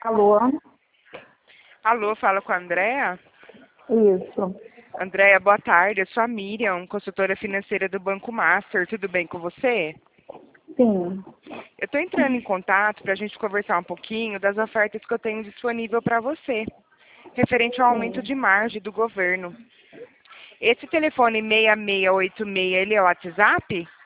Alô? Alô, fala com a Andréa? Isso. Andréa, boa tarde. Eu sou a Miriam, consultora financeira do Banco Master. Tudo bem com você? Sim. Eu estou entrando em contato para a gente conversar um pouquinho das ofertas que eu tenho disponível para você, referente ao aumento Sim. de margem do governo. Esse telefone 6686, ele é o WhatsApp?